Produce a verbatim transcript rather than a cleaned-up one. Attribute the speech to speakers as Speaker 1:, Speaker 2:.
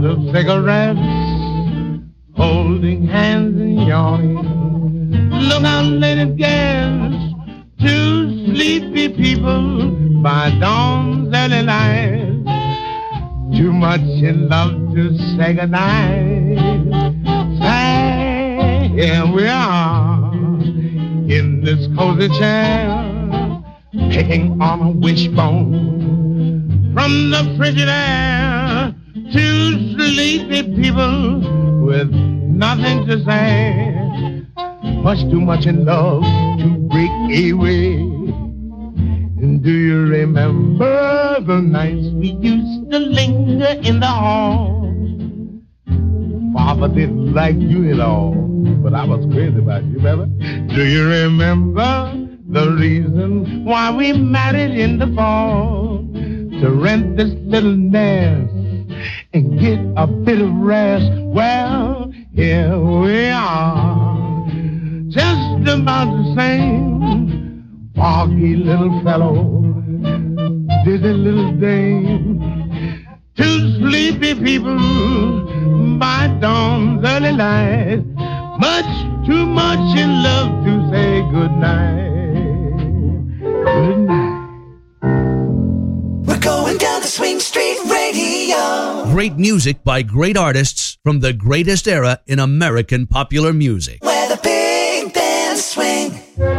Speaker 1: of cigarettes, holding hands and yawning. Look out, ladies, girls, two sleepy people by dawn's early light. Too much in love to say goodnight. Say, here we are in this cozy chair, picking on a wishbone from the frigid air. Two sleepy people with nothing to say. Much too much in love to break away. And do you remember the nights we used to linger in the hall? Father didn't like you at all, but I was crazy about you, remember? Do you remember the reason why we married in the fall? To rent this little nest and get a bit of rest. Well, here we are, just about the same. Foggy little fellow, dizzy little dame. Two sleepy people by dawn's early light. Much too much in love to say good night. Good night.
Speaker 2: We're going down the Swing Street Radio.
Speaker 3: Great music by great artists from the greatest era in American popular music.
Speaker 2: Where the big bands swing.